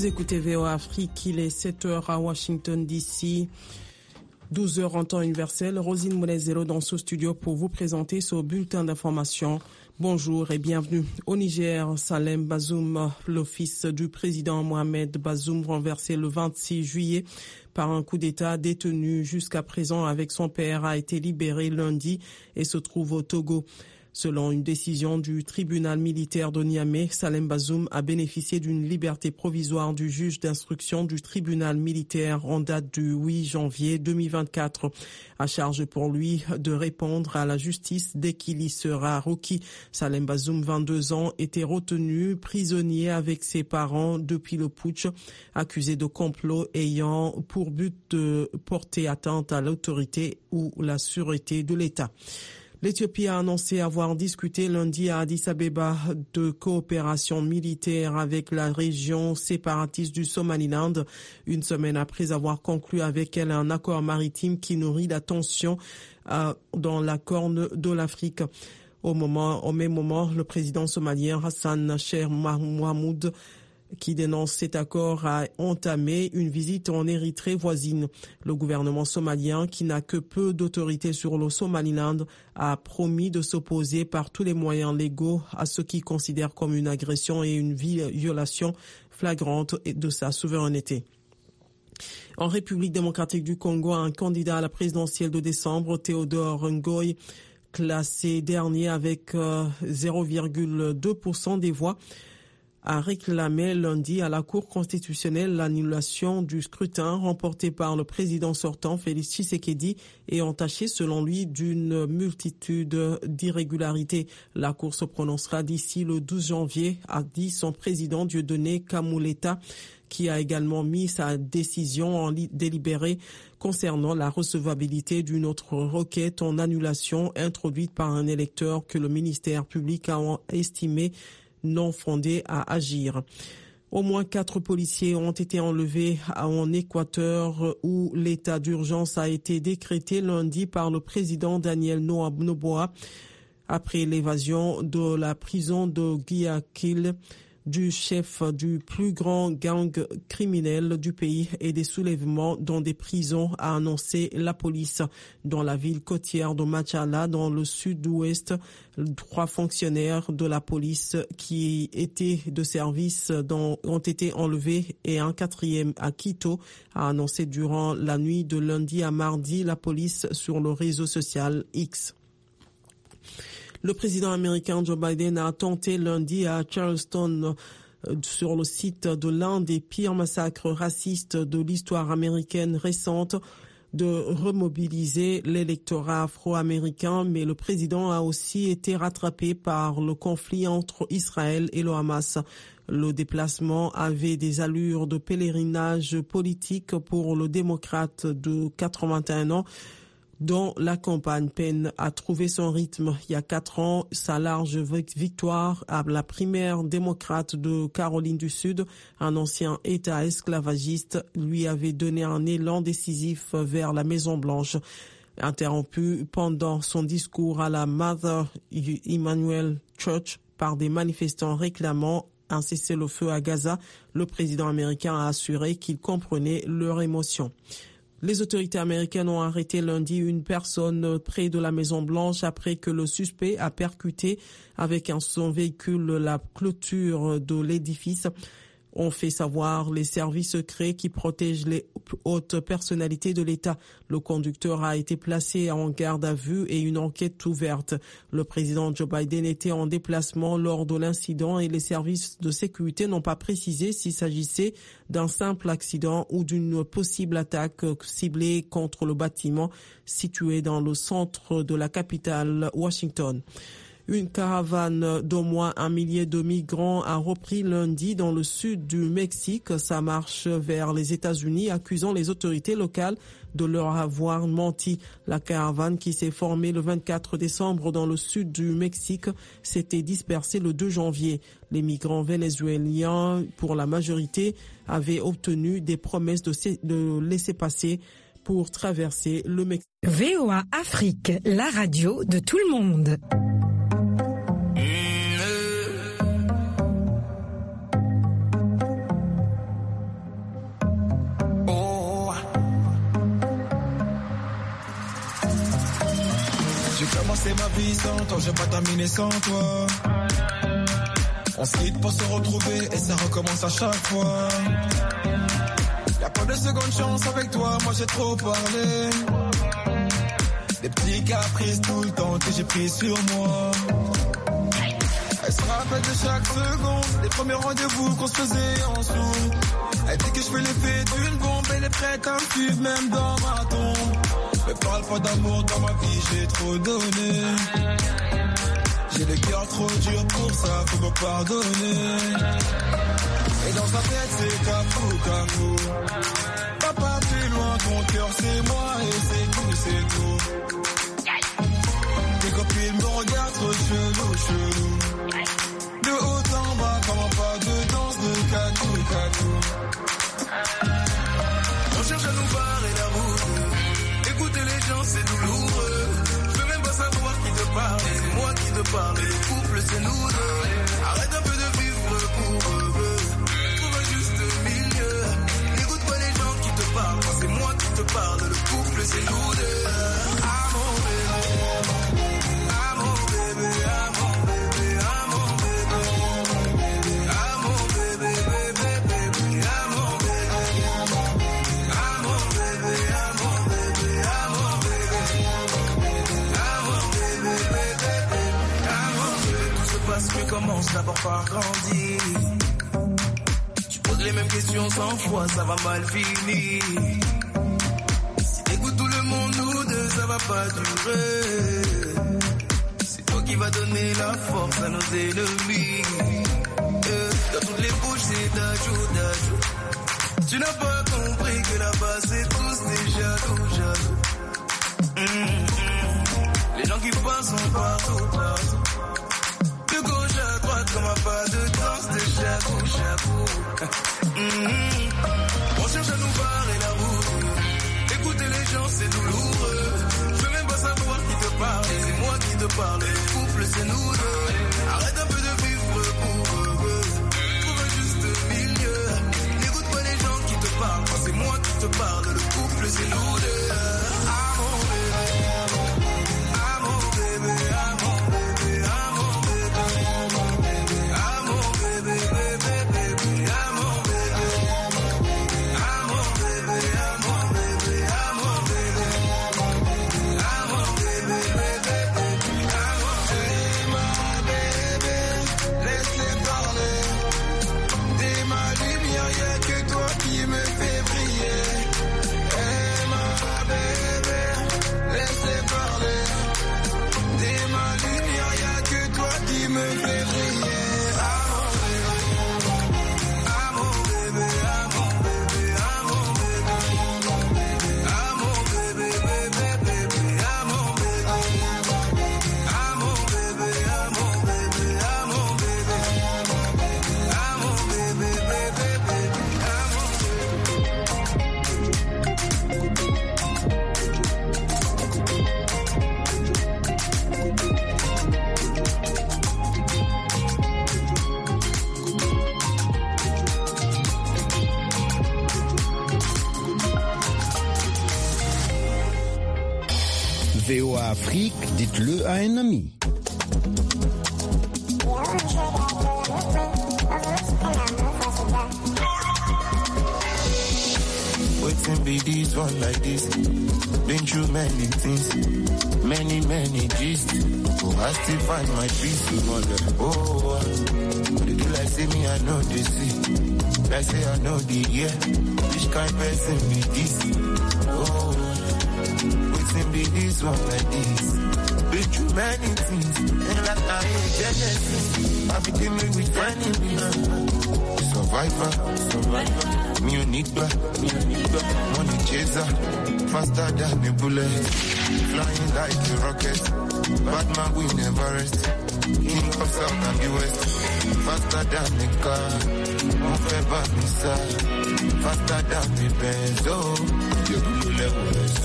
Vous écoutez VOA Afrique, il est 7h à Washington DC, 12h en temps universel. Rosine Moulezero dans ce studio pour vous présenter ce bulletin d'information. Bonjour et bienvenue. Au Niger, Salem Bazoum, le fils du président Mohamed Bazoum, renversé le 26 juillet par un coup d'État, détenu jusqu'à présent avec son père, a été libéré lundi et se trouve au Togo. Selon une décision du tribunal militaire de Niamey, Salem Bazoum a bénéficié d'une liberté provisoire du juge d'instruction du tribunal militaire en date du 8 janvier 2024. À charge pour lui de répondre à la justice dès qu'il y sera requis. Salem Bazoum, 22 ans, était retenu prisonnier avec ses parents depuis le putsch, accusé de complot ayant pour but de porter atteinte à l'autorité ou la sûreté de l'État. L'Éthiopie a annoncé avoir discuté lundi à Addis Abeba de coopération militaire avec la région séparatiste du Somaliland, une semaine après avoir conclu avec elle un accord maritime qui nourrit la tension dans la Corne de l'Afrique. Au même moment, le président somalien Hassan Sheikh Mohamud, qui dénonce cet accord, a entamé une visite en Érythrée voisine. Le gouvernement somalien, qui n'a que peu d'autorité sur le Somaliland, a promis de s'opposer par tous les moyens légaux à ce qu'il considère comme une agression et une violation flagrante de sa souveraineté. En République démocratique du Congo, un candidat à la présidentielle de décembre, Théodore Ngoy, classé dernier avec 0,2% des voix, a réclamé lundi à la Cour constitutionnelle l'annulation du scrutin remporté par le président sortant Félix Tshisekedi et entaché selon lui d'une multitude d'irrégularités. La Cour se prononcera d'ici le 12 janvier, a dit son président Dieudonné Kamuleta, qui a également mis sa décision en délibéré concernant la recevabilité d'une autre requête en annulation introduite par un électeur que le ministère public a estimé non fondé à agir. Au moins 4 policiers ont été enlevés en Équateur où l'état d'urgence a été décrété lundi par le président Daniel Noboa après l'évasion de la prison de Guayaquil du chef du plus grand gang criminel du pays et des soulèvements dans des prisons, a annoncé la police. Dans la ville côtière de Machala, dans le sud-ouest, 3 fonctionnaires de la police qui étaient de service ont été enlevés et un 4e à Quito, a annoncé durant la nuit de lundi à mardi la police sur le réseau social X. Le président américain Joe Biden a tenté lundi à Charleston, sur le site de l'un des pires massacres racistes de l'histoire américaine récente, de remobiliser l'électorat afro-américain, mais le président a aussi été rattrapé par le conflit entre Israël et le Hamas. Le déplacement avait des allures de pèlerinage politique pour le démocrate de 81 ans, dont la campagne peine à trouver son rythme. Il y a 4 ans, sa large victoire à la primaire démocrate de Caroline du Sud, un ancien État esclavagiste, lui avait donné un élan décisif vers la Maison-Blanche. Interrompu pendant son discours à la Mother Emmanuel Church par des manifestants réclamant un cessez-le-feu à Gaza, le président américain a assuré qu'il comprenait leur émotion. Les autorités américaines ont arrêté lundi une personne près de la Maison-Blanche après que le suspect a percuté avec son véhicule la clôture de l'édifice. Ont fait savoir les services secrets qui protègent les hautes personnalités de l'État. Le conducteur a été placé en garde à vue et une enquête ouverte. Le président Joe Biden était en déplacement lors de l'incident et les services de sécurité n'ont pas précisé s'il s'agissait d'un simple accident ou d'une possible attaque ciblée contre le bâtiment situé dans le centre de la capitale Washington. Une caravane d'au moins 1 millier de migrants a repris lundi dans le sud du Mexique sa marche vers les États-Unis, accusant les autorités locales de leur avoir menti. La caravane qui s'est formée le 24 décembre dans le sud du Mexique s'était dispersée le 2 janvier. Les migrants vénézuéliens, pour la majorité, avaient obtenu des promesses de laisser passer pour traverser le Mexique. VOA Afrique, la radio de tout le monde. c'est ma vie sans toi, je vais pas terminer sans toi. On se quitte pour se retrouver et ça recommence à chaque fois. Y'a pas de seconde chance avec toi, moi j'ai trop parlé. Des petits caprices tout le temps que j'ai pris sur moi. Elle se rappelle de chaque seconde, les premiers rendez-vous qu'on se faisait en sous. Elle dit que je fais l'effet d'une bombe, elle est prête à me suivre même dans ma tombe. Me parle pas d'amour dans ma vie, j'ai trop donné. J'ai le cœur trop dur pour ça, faut me pardonner. Et dans sa tête c'est cafou, cafou. Papa plus loin, ton cœur c'est moi et c'est tout. Tes copines me regardent trop chelou. De haut en bas, comment pas de danse de catou. On cherche à nous barrer la route. Écouter les gens c'est douloureux. Je veux même pas savoir qui te parle. C'est moi qui te parle. Le couple c'est nous deux. Arrête un peu de vivre pour eux. Trouve un juste milieu. N'écoute pas les gens qui te parlent. C'est moi qui te parle. Le couple c'est nous deux. Ah mon bébé. Ah mon bébé. Ah mon bébé. Ah mon bébé. Ah mon bébé. Bébé. Ah mon bébé. Ah mon bébé. Ah mon bébé. Ah mon bébé. Ah mon bébé. Ah mon bébé. Tout se passe mieux, commence d'abord par grandir. Tu poses les mêmes questions 100 fois, ça va mal finir. Si t'écoutes tout le monde, nous deux, ça va pas durer. C'est toi qui vas donner la force à nos ennemis. Dans toutes les bouches, c'est d'ajout. Tu n'as pas compris que là-bas, c'est tous des jaloux. Les gens qui passent sont partout. De gauche à droite, comme un pas de danse de chapeau. On cherche à nous barrer la route. Écouter les gens, c'est douloureux. Je veux même pas savoir qui te parle. C'est moi qui te parle. Le couple, c'est nous deux. Arrête un peu de vivre pour eux. Trouve un juste milieu. N'écoute pas les gens qui te parlent. C'est moi qui te parle. Le couple, c'est nous deux. Ah mon bébé. Ah mon bébé. Ah mon bébé. Ah mon bébé. Ah mon bébé. Bébé. Ah mon bébé. Ah mon bébé. Ah mon bébé. Ah mon bébé. Ah mon bébé. Ah mon Ma bébé, laisse-les parler. T'es ma lumière, y'a que toi qui me fait briller. Ma bébé, laisse-les parler. T'es ma lumière, y'a que toi qui me fait briller. Ah mon bébé, ah mon bébé, ah mon bébé. Ah mon bébé, bébé, ah mon bébé. Ah mon bébé, ah mon bébé, ah mon bébé. Ah mon bébé, bébé, ah mon VOA Afrique, dites-le à un ami. Waiting be this one like this. Been through many things, many gist. Oh, I still find my peace with mother. Oh, but it do like say me, I know they see. Like say I know the year. Which kind person be this? Oh, waiting be this one like this. Been through many things, and like I ain't Genesis. I be dealing with enemies. Survivor. Me a nigga, money chaser, faster than a bullet, flying like a rocket. Bad man we never rest. King of South and the West, faster than a car. Move back inside, faster than the Benz. Oh, you blue level